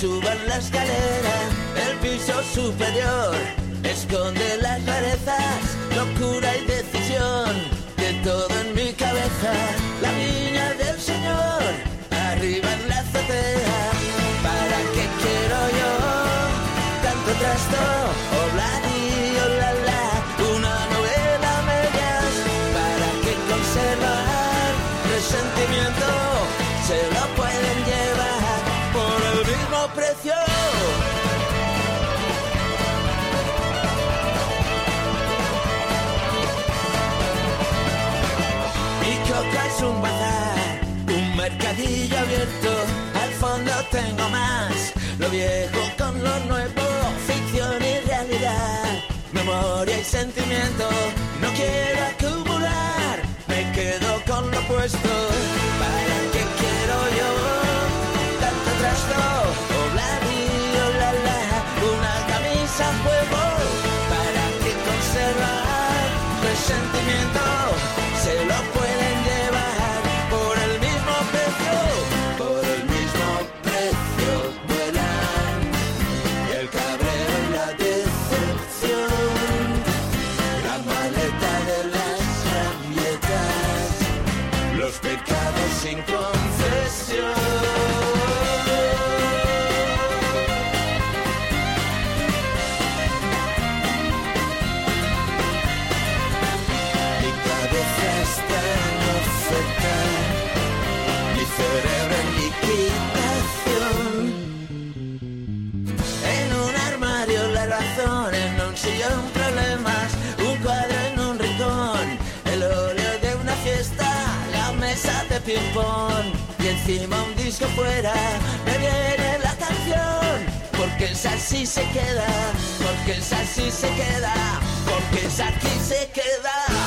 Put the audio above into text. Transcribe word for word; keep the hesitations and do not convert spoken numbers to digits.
suban la escalera, el piso superior esconde las rarezas, locura y decisión, de todo en mi cabeza. La viña del Señor, arriba en la azotea. ¿Para qué quiero yo tanto trasto? Obladi, olala, una novela a medias. ¿Para qué conservar resentimiento? Se lo pueden llevar por el mismo precio. Es un bazar, un mercadillo abierto. Al fondo tengo más, lo viejo con lo nuevo, ficción y realidad, memoria y sentimiento. No quiero acumular, me quedo con lo puesto. ¿Para qué quiero yo tanto trasto? Obladi, olala, una camisa a juego. ¿Para qué conservar resentimiento? Se lo pueden llevar por el mismo precio, por el mismo precio vuelan el cabreo y la decepción, la maleta de las rabietas, los pecados sin confesión. Mi cerebro en liquidación. En un armario la razón, en un sillón problemas, un cuadro en un rincón, el óleo de una fiesta, la mesa de ping-pong y encima un disco fuera. Me viene la canción, porque es así se queda, porque es así se queda, porque es aquí se queda.